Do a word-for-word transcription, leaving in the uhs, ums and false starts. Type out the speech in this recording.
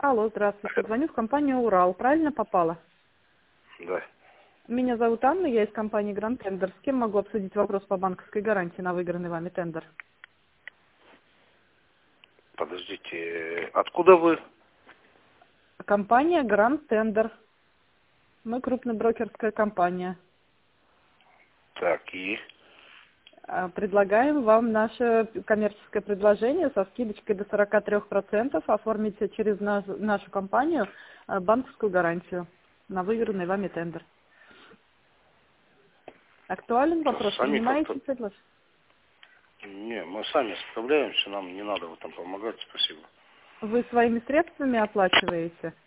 Алло, здравствуйте. Звоню в компанию «Урал». Правильно попала? Да. Меня зовут Анна, я из компании «Гранд Тендер». С кем могу обсудить вопрос по банковской гарантии на выигранный вами тендер? Подождите, откуда вы? Компания «Гранд Тендер». Мы крупноброкерская компания. Так, и? А, Предлагаем вам наше коммерческое предложение со скидочкой до сорока трёх процентов. Оформите через нас- нашу компанию а, банковскую гарантию на выигранный вами тендер. Актуален То вопрос? сами Принимаете как-то... предложение? Не, мы сами справляемся, нам не надо в этом помогать, спасибо. Вы своими средствами оплачиваете?